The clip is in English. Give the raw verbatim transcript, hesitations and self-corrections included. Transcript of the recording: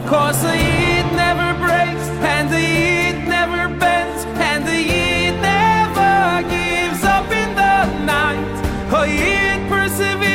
Cause the heat never breaks, and the heat never bends, and the heat never gives up in the night. Oh, it perseveres.